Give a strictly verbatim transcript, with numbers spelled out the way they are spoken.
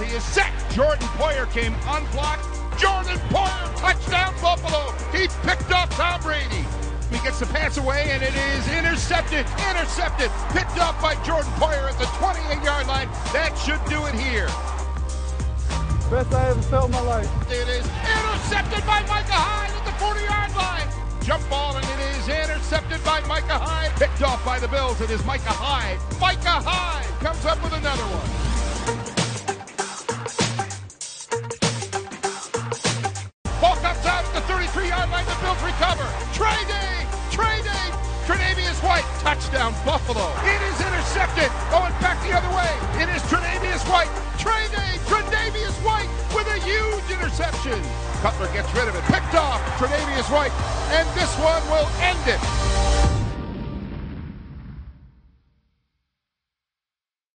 is set. Jordan Poyer came unblocked. Jordan Poyer, touchdown Buffalo. He picked off Tom Brady. He gets the pass away, and it is intercepted. Intercepted. Picked off by Jordan Poyer at the twenty-eight-yard line. That should do it here. Best I ever felt in my life. It is intercepted by Micah Hyde at the forty-yard line. Jump ball, and it is intercepted by Micah Hyde. Picked off by the Bills. It is Micah Hyde. Micah Hyde comes up with another one. Ball comes out at the thirty-three-yard line. The Bills recover. Trey Day. Trey Day. Tre'Davious White. Touchdown Buffalo. It is intercepted. Going back the other way. It is Tre'Davious White. Trey Day. Tre'Davious White with a huge interception. Cutler gets rid of it. Picked off Tre'Davious White. And this one will end it.